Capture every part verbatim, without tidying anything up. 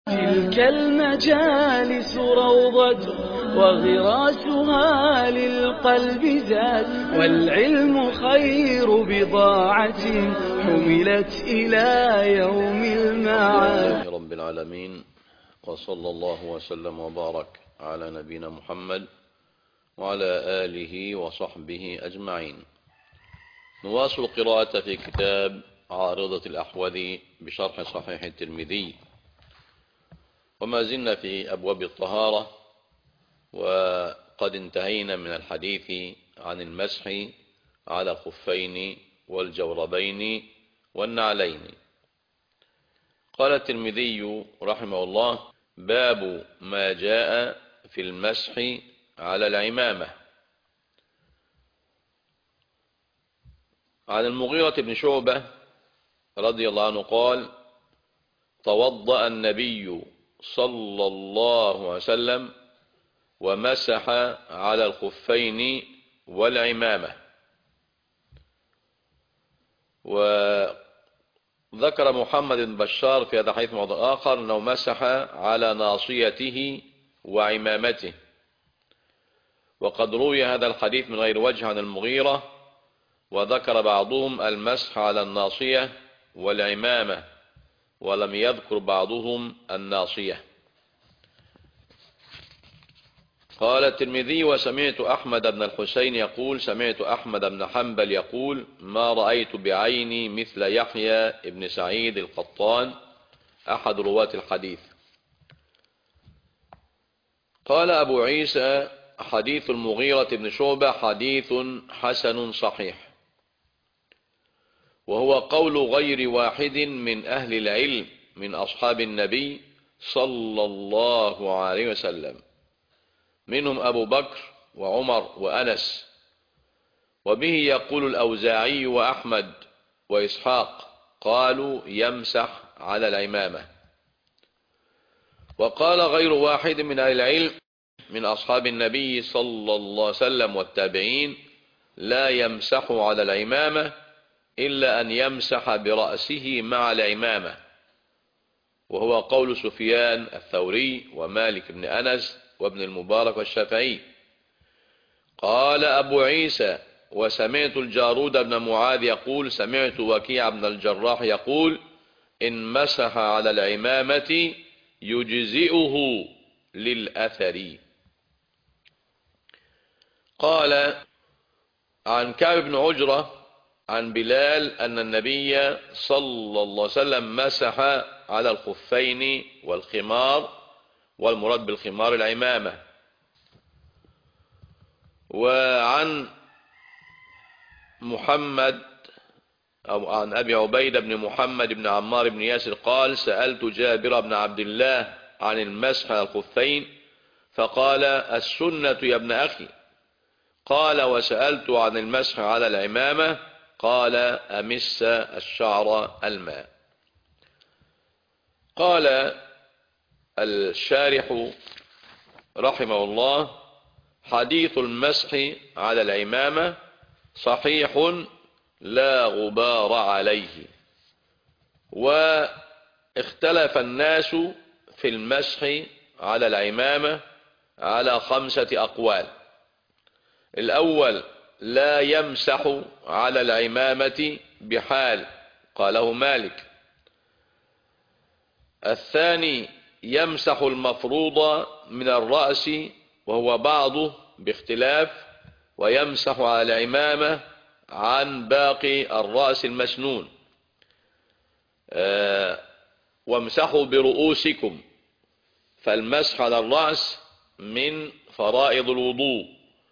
تلك المجالس روضة وغراسها للقلب زاد، والعلم خير بضاعة حملت إلى يوم المعاد. رب العالمين، وصلى الله وسلم وبارك على نبينا محمد وعلى آله وصحبه أجمعين. نواصل قراءة في كتاب عارضة الأحوذي بشرح صحيح الترمذي، وما زلنا في أبواب الطهارة، وقد انتهينا من الحديث عن المسح على الخفين والجوربين والنعلين. قال الترمذي رحمه الله: باب ما جاء في المسح على العمامة. عن المغيرة بن شعبة رضي الله عنه قال: توضأ النبي صلى الله عليه وسلم ومسح على الخفين والعمامة. وذكر محمد بن بشار في هذا الحديث موضع آخر أنه مسح على ناصيته وعمامته، وقد روي هذا الحديث من غير وجه عن المغيرة، وذكر بعضهم المسح على الناصية والعمامة، ولم يذكر بعضهم الناصية. قال الترمذي: وسمعت أحمد بن الحسين يقول: سمعت أحمد بن حنبل يقول: ما رأيت بعيني مثل يحيى بن سعيد القطان أحد رواة الحديث. قال أبو عيسى: حديث المغيرة بن شعبة حديث حسن صحيح، وهو قول غير واحد من أهل العلم من أصحاب النبي صلى الله عليه وسلم، منهم أبو بكر وعمر وأنس، وبه يقول الأوزاعي وأحمد وإسحاق، قالوا يمسح على العمامة. وقال غير واحد من أهل العلم من أصحاب النبي صلى الله عليه وسلم والتابعين: لا يمسح على العمامة إلا أن يمسح برأسه مع العمامة، وهو قول سفيان الثوري ومالك بن أنس وابن المبارك والشافعي. قال أبو عيسى: وسمعت الجارود بن معاذ يقول: سمعت وكيع بن الجراح يقول: إن مسح على العمامة يجزئه للأثر. قال عن كعب بن عجرة عن بلال أن النبي صلى الله عليه وسلم مسح على الخفين والخمار، والمراد بالخمار العمامة. وعن محمد أو عن أبي عبيدة بن محمد بن عمار بن ياسر قال: سألت جابر بن عبد الله عن المسح على الخفين فقال: السنة يا ابن أخي. قال: وسألت عن المسح على العمامة قال: أمس الشعر الماء. قال الشارح رحمه الله: حديث المسح على العمامة صحيح لا غبار عليه. واختلف الناس في المسح على العمامة على خمسة أقوال. الأول: لا يمسح على العمامة بحال، قاله مالك. الثاني: يمسح المفروض من الرأس وهو بعضه باختلاف، ويمسح على العمامة عن باقي الرأس المسنون. أه وامسحوا برؤوسكم، فالمسح على الرأس من فرائض الوضوء.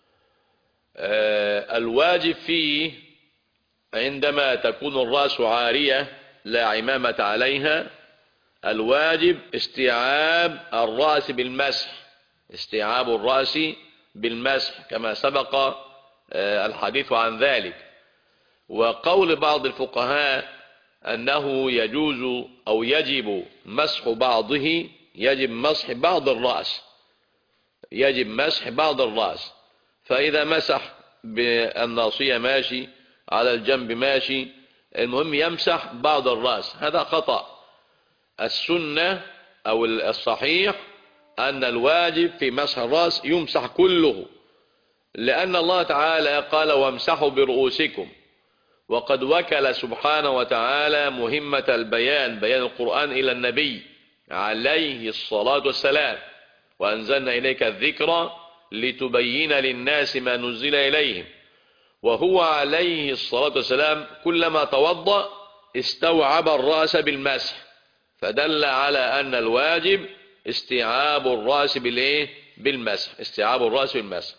أه الواجب فيه عندما تكون الرأس عارية لا عمامة عليها، الواجب استيعاب الرأس بالمسح، استيعاب الرأس بالمسح كما سبق الحديث عن ذلك. وقول بعض الفقهاء أنه يجوز أو يجب مسح بعضه، يجب مسح بعض الرأس، يجب مسح بعض الرأس. فإذا مسح بالناصية ماشي، على الجنب ماشي، المهم يمسح بعض الرأس، هذا خطأ. السنة أو الصحيح أن الواجب في مسح الرأس يمسح كله، لأن الله تعالى قال وامسحوا برؤوسكم، وقد وكل سبحانه وتعالى مهمة البيان بيان القرآن إلى النبي عليه الصلاة والسلام، وأنزلنا إليك الذكر لتبين للناس ما نزل إليهم. وهو عليه الصلاة والسلام كلما توضأ استوعب الرأس بالمسح، فدل على أن الواجب استيعاب الرأس بالإيه؟ بالمسح، استيعاب الرأس بالمسح.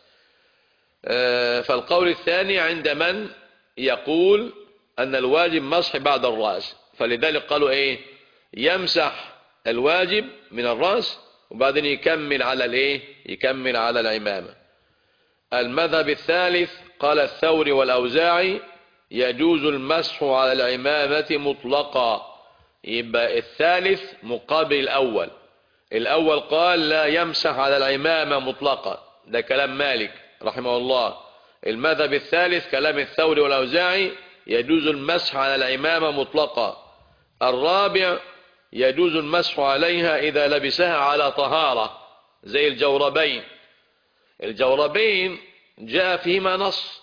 فالقول الثاني عند من يقول أن الواجب مسح بعد الرأس، فلذلك قالوا إيه؟ يمسح الواجب من الرأس وبعدين يكمل على الإيه؟ يكمل على العمامة. المذهب الثالث قال الثوري والأوزاعي يجوز المسح على العمامة مطلقا، يبقى الثالث مقابل الأول. الأول قال لا يمسح على العمامة مطلقا، ده كلام مالك رحمه الله. المذهب الثالث كلام الثوري والأوزاعي يجوز المسح على العمامة مطلقا. الرابع يجوز المسح عليها إذا لبسها على طهارة زي الجوربين. الجوربين جاء فيما نص،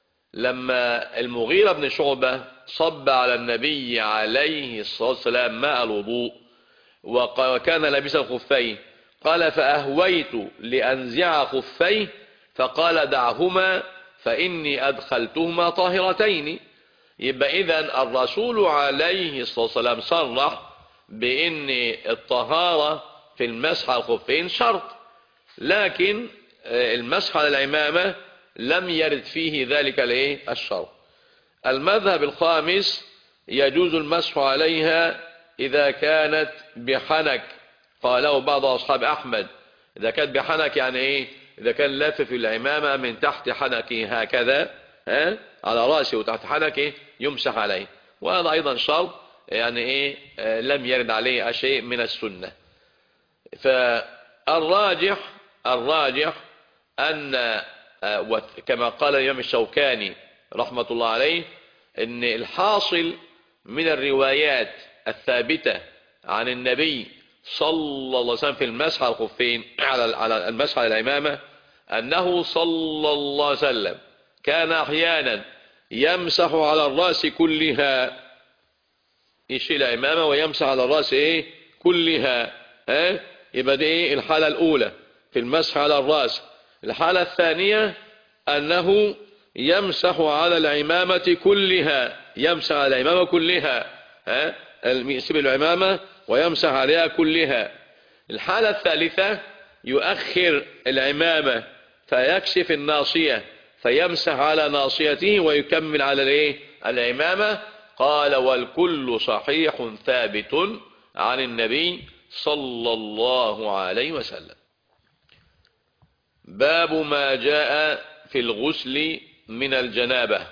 لما المغيرة بن شعبة صب على النبي عليه الصلاة والسلام ماء الوضوء وكان لابسا خفيه، قال فأهويت لأنزع خفيه فقال دعهما فإني أدخلتهما طاهرتين. يبقى إذن الرسول عليه الصلاة والسلام صرح بأن الطهارة في المسح على الخفين شرط، لكن المسح على العمامة لم يرد فيه ذلك الايه الشرط. المذهب الخامس يجوز المسح عليها إذا كانت بحنك، قاله بعض أصحاب أحمد. إذا كانت بحنك يعني إيه؟ إذا كان لافف العمامة من تحت حنكه هكذا ها على رأسه وتحت حنكه يمسح عليه، وهذا أيضا شرط يعني إيه آه لم يرد عليه شيء من السنة. فالراجح الراجح أن آه كما قال الإمام الشوكاني رحمة الله عليه أن الحاصل من الروايات الثابتة عن النبي صلى الله عليه وسلم في المسح على الخفين على المسح على العمامة أنه صلى الله عليه وسلم كان أحيانا يمسح على الرأس كلها، يشيل العمامة ويمسح على الرأس إيه كلها. ها يبقى دي إيه الحالة الأولى في المسح على الرأس. الحالة الثانية أنه يمسح على العمامة كلها، يمسح على العمامة كلها، ها يسيب العمامة ويمسح عليها كلها. الحالة الثالثة يؤخر العمامة فيكشف الناصية فيمسح على ناصيته ويكمل على الايه العمامة. قال والكل صحيح ثابت عن النبي صلى الله عليه وسلم. باب ما جاء في الغسل من الجنابة.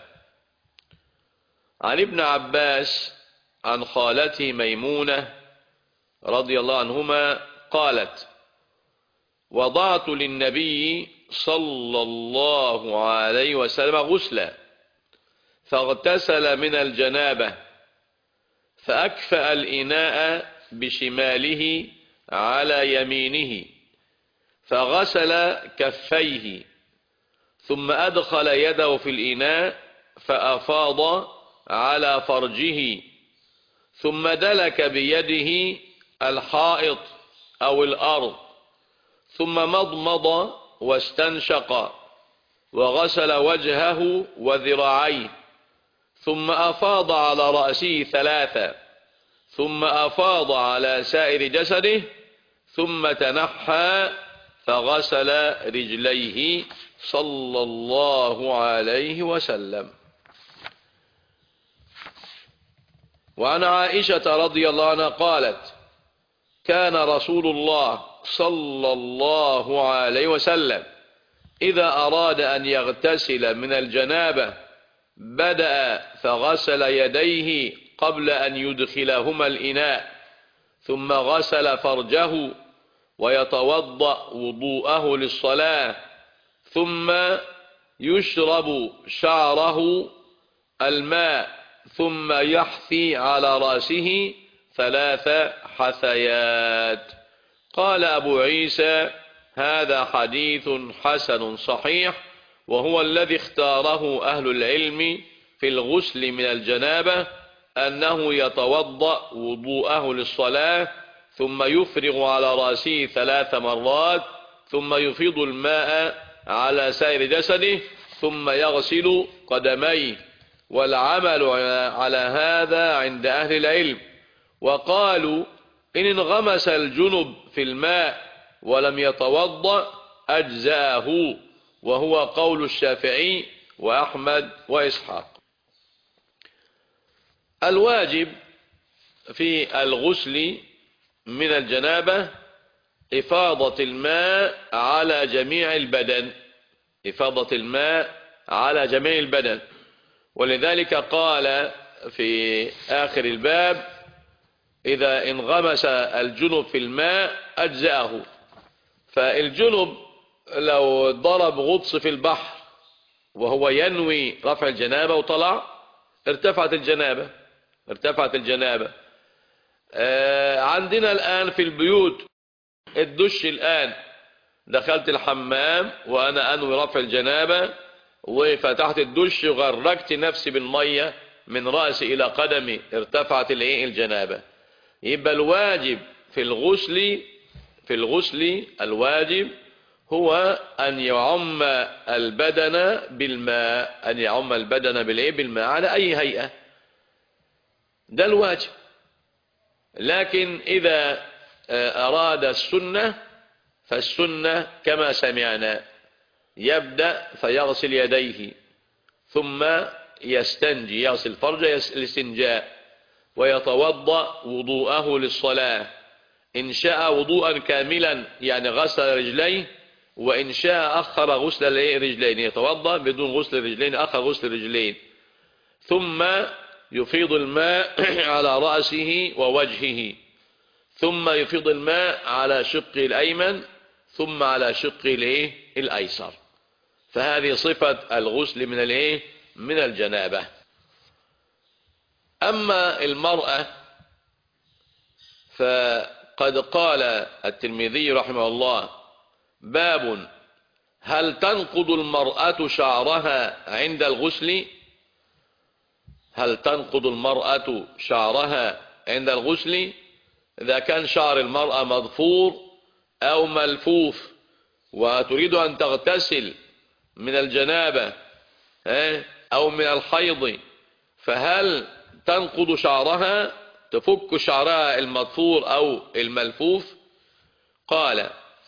عن ابن عباس عن خالته ميمونة رضي الله عنهما قالت وضعت للنبي صلى الله عليه وسلم غسلا فاغتسل من الجنابة فأكفأ الإناء بشماله على يمينه فغسل كفيه ثم أدخل يده في الإناء فأفاض على فرجه ثم دلك بيده الحائط أو الأرض ثم مضمض واستنشق وغسل وجهه وذراعيه ثم أفاض على رأسه ثلاثة ثم أفاض على سائر جسده ثم تنحى فغسل رجليه صلى الله عليه وسلم. وعن عائشة رضي الله عنها قالت كان رسول الله صلى الله عليه وسلم إذا أراد أن يغتسل من الجنابة بدأ فغسل يديه قبل أن يدخلهما الإناء ثم غسل فرجه ويتوضأ وضوءه للصلاة ثم يشرب شعره الماء ثم يحثي على رأسه ثلاث حثيات. قال أبو عيسى هذا حديث حسن صحيح، وهو الذي اختاره أهل العلم في الغسل من الجنابة، أنه يتوضأ وضوءه للصلاة ثم يفرغ على رأسه ثلاث مرات ثم يفيض الماء على سائر جسده ثم يغسل قدميه، والعمل على هذا عند أهل العلم. وقالوا إن انغمس الجنب في الماء ولم يتوضأ أجزاه، وهو قول الشافعي وأحمد وإسحاق. الواجب في الغسل من الجنابة إفاضة الماء على جميع البدن، إفاضة الماء على جميع البدن. ولذلك قال في آخر الباب إذا انغمس الجنب في الماء أجزأه. فالجنب لو ضرب غطس في البحر وهو ينوي رفع الجنابة وطلع ارتفعت الجنابة ارتفعت الجنابة. آه عندنا الآن في البيوت الدش، الآن دخلت الحمام وأنا أنوي رفع الجنابة وفتحت الدش وغرقت نفسي بالمية من رأسي إلى قدمي، ارتفعت الجنابة. يبقى الواجب في الغسل في الغسل الواجب هو أن يعم البدن بالماء، أن يعم البدن بالماء على أي هيئة، ده الواجب. لكن إذا أراد السنة فالسنة كما سمعنا، يبدأ فيغسل يديه ثم يستنجي، يغسل فرجه الاستنجاء، ويتوضأ وضوءه للصلاة، إن شاء وضوءا كاملا يعني غسل رجليه، وإن شاء أخر غسل الرجلين، يتوضأ بدون غسل الرجلين أخر غسل الرجلين، ثم يفيض الماء على رأسه ووجهه، ثم يفيض الماء على شقه الأيمن ثم على شقه الأيسر. فهذه صفة الغسل من الايه من الجنابة. أما المرأة فقد قال الترمذي رحمه الله باب هل تنقض المرأة شعرها عند الغسل؟ هل تنقض المرأة شعرها عند الغسل؟ إذا كان شعر المرأة مضفور أو ملفوف وتريد أن تغتسل من الجنابة أو من الحيض، فهل تنقض شعرها، تفك شعرها المضفور أو الملفوف؟ قال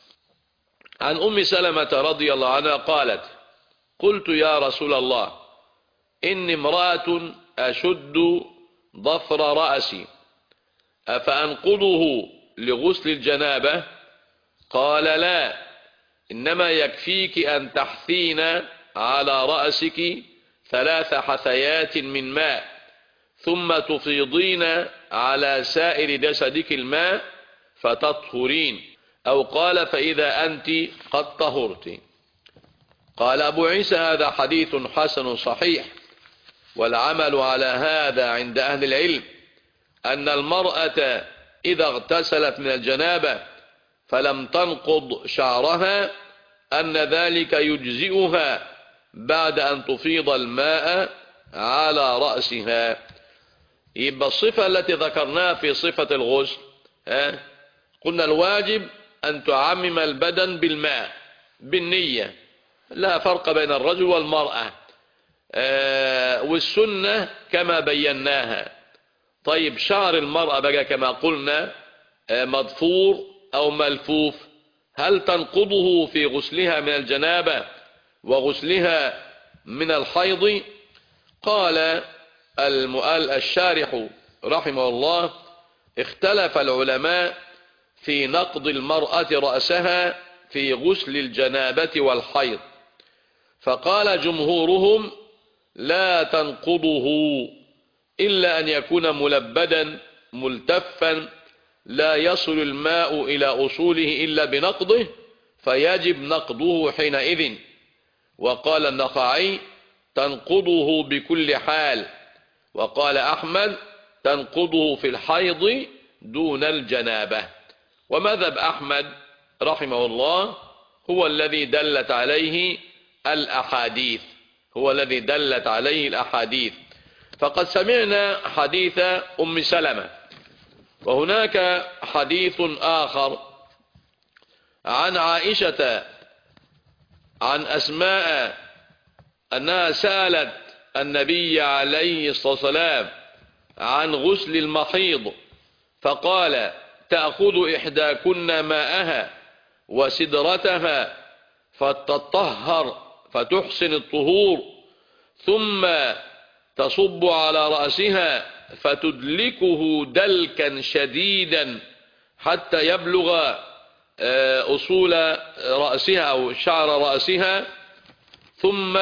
عن أم سلمة رضي الله عنها قالت قلت يا رسول الله إني امرأة أشد ضفر رأسي أفأنقضه لغسل الجنابة؟ قال لا، إنما يكفيك أن تحثين على رأسك ثلاث حثيات من ماء ثم تفيضين على سائر جسدك الماء فتطهرين، أو قال فإذا أنت قد طهرت. قال أبو عيسى هذا حديث حسن صحيح، والعمل على هذا عند أهل العلم أن المرأة إذا اغتسلت من الجنابة فلم تنقض شعرها أن ذلك يجزئها بعد أن تفيض الماء على رأسها. يبقى الصفة التي ذكرناها في صفة الغسل، ها قلنا الواجب أن تعمم البدن بالماء بالنية، لا فرق بين الرجل والمرأة، آه والسنة كما بيناها. طيب شعر المرأة بقى كما قلنا آه مضفور أو ملفوف، هل تنقضه في غسلها من الجنابة وغسلها من الحيض؟ قال المؤل الشارح رحمه الله اختلف العلماء في نقض المرأة رأسها في غسل الجنابة والحيض، فقال جمهورهم لا تنقضه إلا أن يكون ملبدا ملتفا لا يصل الماء إلى أصوله إلا بنقضه فيجب نقضه حينئذ. وقال النخعي تنقضه بكل حال، وقال أحمد تنقضه في الحيض دون الجنابة. ومذهب أحمد رحمه الله هو الذي دلت عليه الأحاديث هو الذي دلت عليه الأحاديث فقد سمعنا حديث أم سلمة، وهناك حديث آخر عن عائشة عن أسماء أنها سألت النبي عليه الصلاة والسلام عن غسل المحيض فقال: تأخذ إحداكن ماءها وسدرتها فتطهر فتحسن الطهور ثم تصب على رأسها فتدلكه دلكا شديدا حتى يبلغ أصول رأسها أو شعر رأسها ثم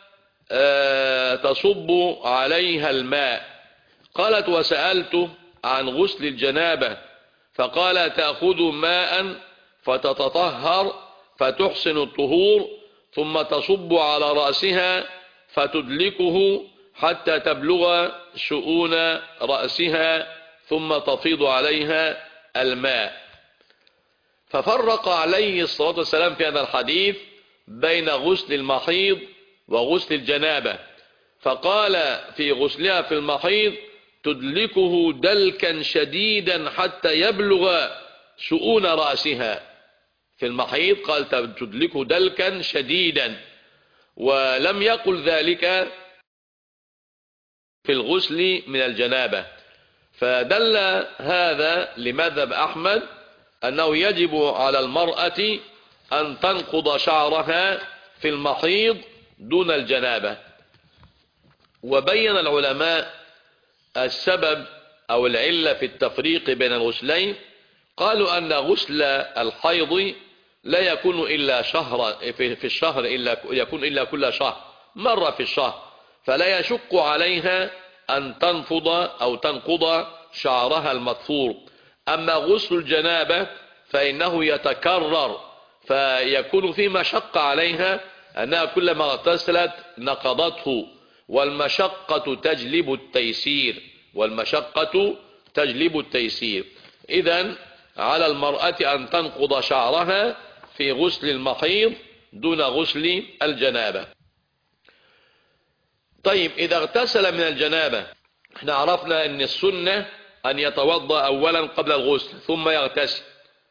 تصب عليها الماء. قالت: وسألت عن غسل الجنابة فقال: تأخذ ماء فتتطهر فتحسن الطهور ثم تصب على رأسها فتدلكه حتى تبلغ شؤون رأسها ثم تفيض عليها الماء. ففرق عليه الصلاة والسلام في هذا الحديث بين غسل المحيض وغسل الجنابة، فقال في غسلها في المحيض: تدلكه دلكا شديدا حتى يبلغ شؤون رأسها. في المحيض قال تدلكه دلكا شديدا، ولم يقل ذلك في الغسل من الجنابة. فدل هذا لمذهب أحمد أنه يجب على المرأة أن تنقض شعرها في المحيض دون الجنابة. وبين العلماء السبب أو العلة في التفريق بين الغسلين، قالوا أن غسل الحيض لا يكون إلا شهر في الشهر إلا يكون إلا كل شهر مرة في الشهر، فلا يشق عليها أن تنفض أو تنقض شعرها المطفور. أما غسل الجنابة فإنه يتكرر، فيكون في مشقة عليها أنها كلما اغتسلت نقضته، والمشقة تجلب التيسير والمشقة تجلب التيسير. إذن على المرأة أن تنقض شعرها في غسل المحيض دون غسل الجنابة. طيب، إذا اغتسل من الجنابة، احنا عرفنا أن السنة أن يتوضأ أولا قبل الغسل ثم يغتسل،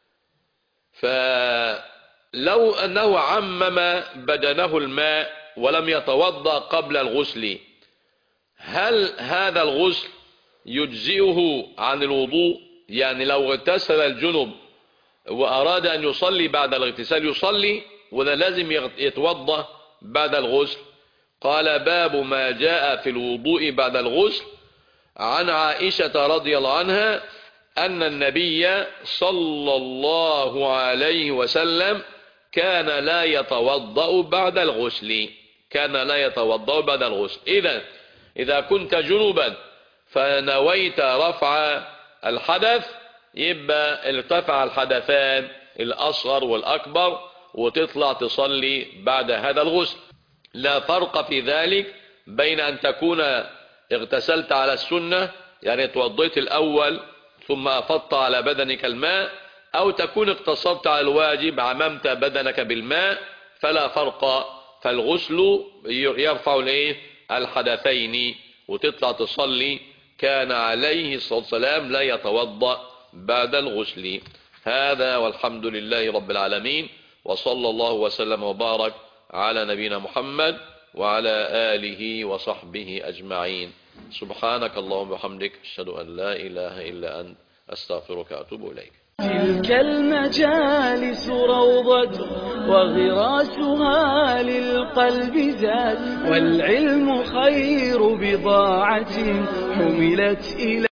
فلو أنه عمم بدنه الماء ولم يتوضأ قبل الغسل، هل هذا الغسل يجزئه عن الوضوء؟ يعني لو اغتسل الجنب وأراد أن يصلي بعد الاغتسال يصلي، ولا لازم يتوضأ بعد الغسل؟ قال: باب ما جاء في الوضوء بعد الغسل. عن عائشة رضي الله عنها أن النبي صلى الله عليه وسلم كان لا يتوضأ بعد الغسل كان لا يتوضأ بعد الغسل. إذا إذا كنت جنبا فنويت رفع الحدث، يبقى ارتفع الحدثان الأصغر والأكبر وتطلع تصلي بعد هذا الغسل. لا فرق في ذلك بين أن تكون اغتسلت على السنة، يعني توضيت الأول ثم أفضت على بدنك الماء، أو تكون اقتصرت على الواجب عممت بدنك بالماء، فلا فرق. فالغسل يرفع الحدثين وتطلع تصلي. كان عليه الصلاة والسلام لا يتوضأ بعد الغسل. هذا والحمد لله رب العالمين، وصلى الله وسلم وبارك على نبينا محمد وعلى آله وصحبه أجمعين. سبحانك اللهم وبحمدك، أشهد أن لا إله إلا أنت، أستغفرك وأتوب إليك. تلك المجالس روضة وغراسها للقلب زاد، والعلم خير بضاعة حملت إلى